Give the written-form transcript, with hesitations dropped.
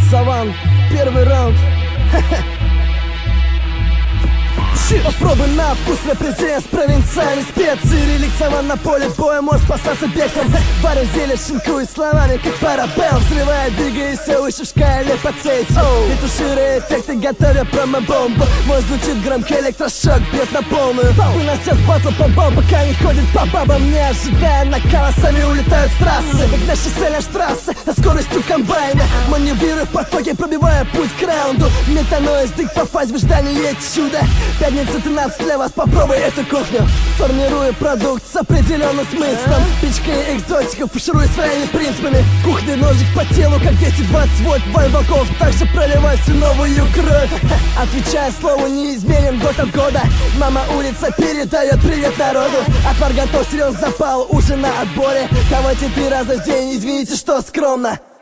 Саван, первый раунд. Попробуй на вкус репрезент с провинциальной специи. Реликт Саван на поле боя, может спасаться бегством. Варя зелье, шинкует словами, как парабелл. Взрывает, двигаясь все выше в шкале по цельсию. Ретушируя эффекты, готовя промо-бомбу. Мой звучит громкий электрошок, бьет на полную. У нас сейчас батл по бал, пока не ходит по бабам. Не ожидая накала, сами улетают с трассы. Как на шоссе на штрассе, со скоростью комбайна. Маневрируя в потоке, пробивая путь к раунду. Метаноид, дык по фазе в ожидании чуда. Пятница 13 для вас, попробуй эту кухню. Формирую продукт с определенным смыслом. Пичкая экзотиков, фаршируя своими принципами. Кухонный ножик по телу, как 220 вольт бой волков. Также проливай всю новую кровь. Отвечая слову, неизменен год от года. Мама улица передает привет народу. Отвар готов, серьезно запал, ужин на отборе. Кого 3 раза в день, извините, что скромно.